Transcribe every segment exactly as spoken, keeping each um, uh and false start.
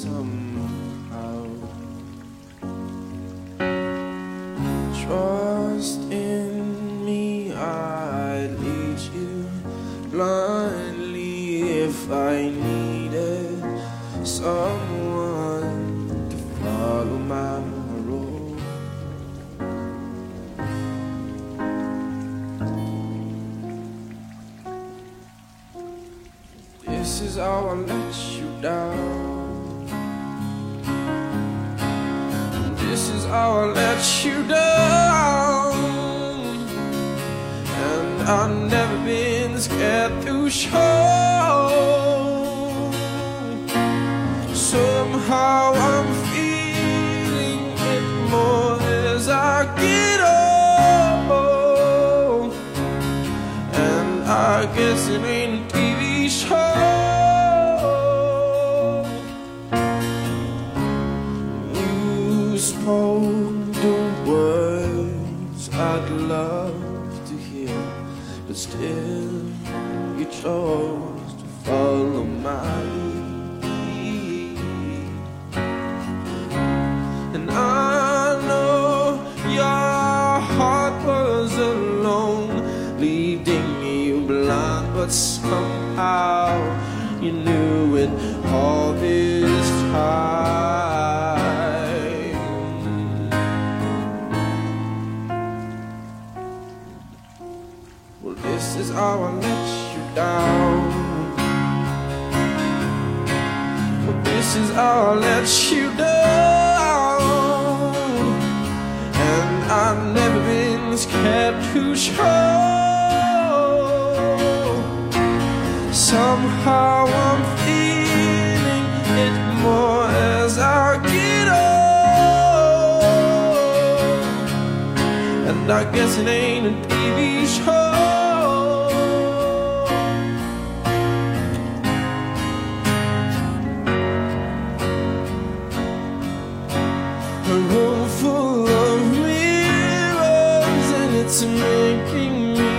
somehow. Trust in me, I'd lead you blindly if I needed someone to follow my road. This is how I let you down. This is how I let you down. And I've never been scared to show. Somehow I'm feeling it more as I get old. And I guess it ain't a T V show. Spoke the words I'd love to hear, but still you chose to follow my lead. And I know your heart was alone, leading you blind, but somehow you knew it all this time. Well, this is how I let you down. Well, this is how I let you down. And I've never been scared to show. Somehow I'm feeling it more as I get old. And I guess it ain't a T V show. A room full of mirrors, and it's making me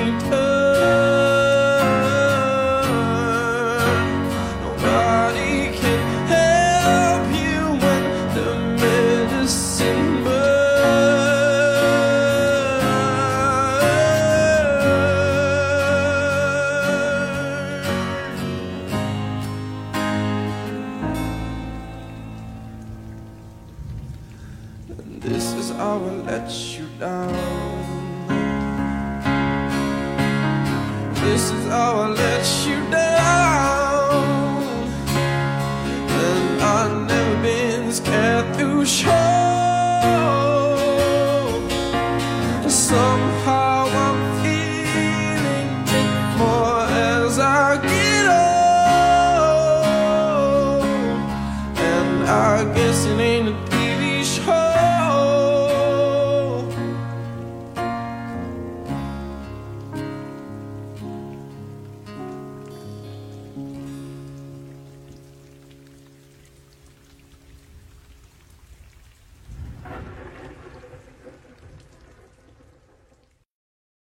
turn. Nobody can help you when the medicine and this is how I let you down. This is how I let you down. And I've never been scared to show. Somehow I'm feeling it more as I get old. And I guess it ain't a